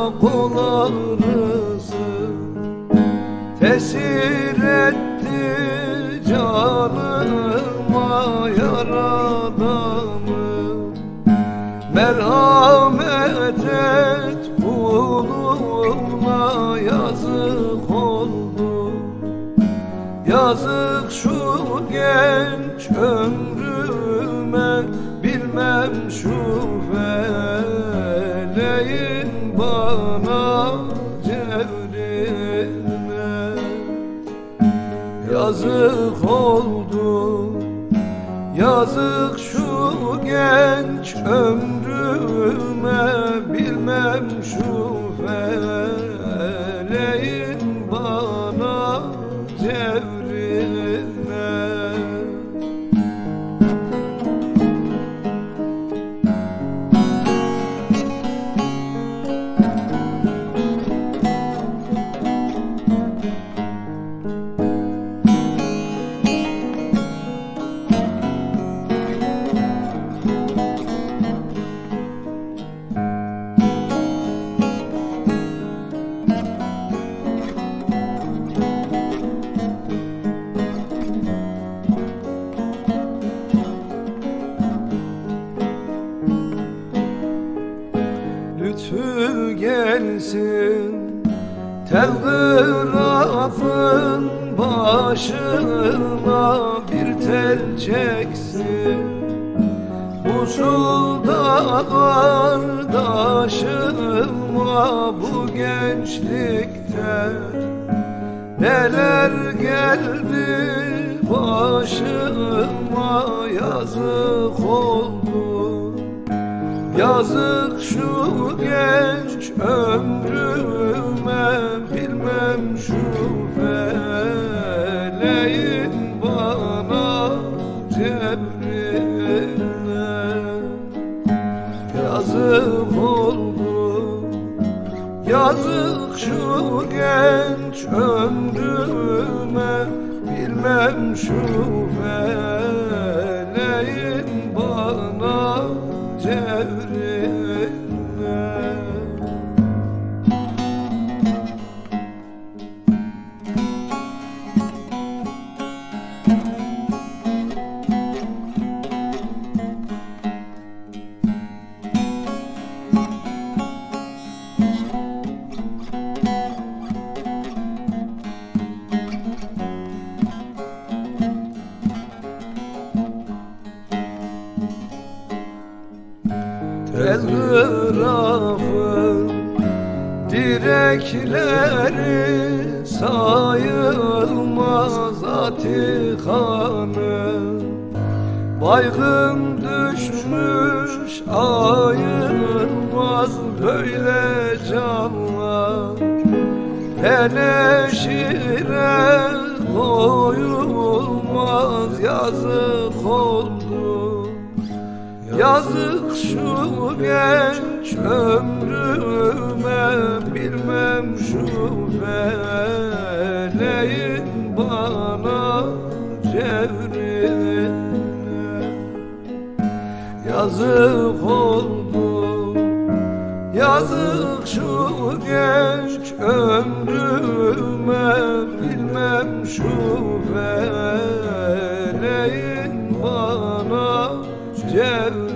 kol ağrısı tesir etti canıma yaradanı. Merhamet et kuluna, yazık oldu. Yazık şu genç ömrüme, bilmem şu feleğin bana cevrine. Yazık oldu, yazık şu genç ömrüme, bilmem şu feleğin bana cevrine. Lütfü gelsin telgrafın başına, bir tel çeksin usulda kardeşıma. Bu gençlikte neler geldi başıma, yazık oldu. Yazık şu genç ömrüme, bilmem şu feleğin bana cebrine. Yazık oldu, yazık şu genç ömrüme, bilmem şu feleğin bana cevrine. Telgrafın direkleri sayılmaz atikanı. Baygın düşmüş ayılmaz böyle canlar. Teneşire koyulmaz, yazık oldu. Yazık şu genç ömrüme, bilmem şu feleğin bana cevrine. Yazık oldu, yazık şu genç ömrüme, bilmem şu feleğin bana cevrine.